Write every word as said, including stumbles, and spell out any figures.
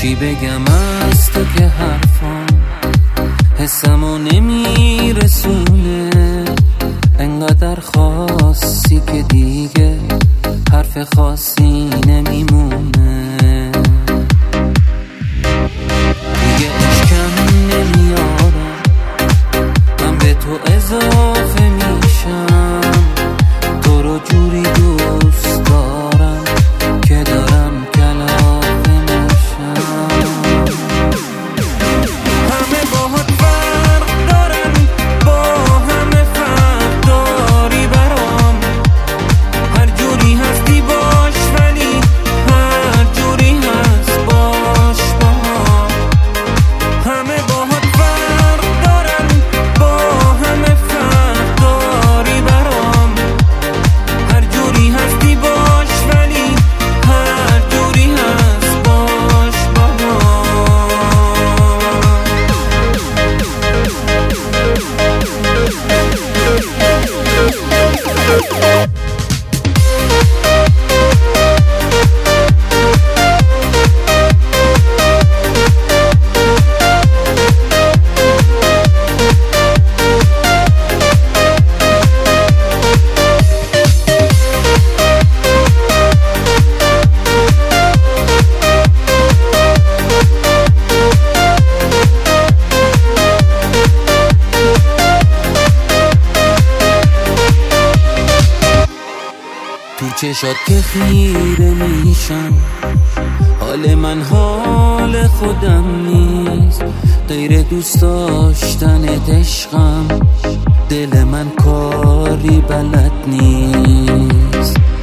چی بگم از تو که حرفام حسمو نمیرسونه، انقدر خاصی که دیگه حرف خاصی نمیمونه. دیگه اشکم نمیارم، من به تو اضافه میشم، تو رو جوری دوست دارم که دارم کلافه میشم. همه باهات فرق دارن، با همه فرق داری برام، هر جوری هستی باش ولی هر جوری هست باش با هم. همه باهات فرق دارن، با همه فرق داری برام، هر جوری هستی باش ولی هر جوری هست باش با هم. تو چشات که خیره میشم، حال من حال خودم نیست، غیر دوست داشتن عشقم، دل من کاری بلد نیست.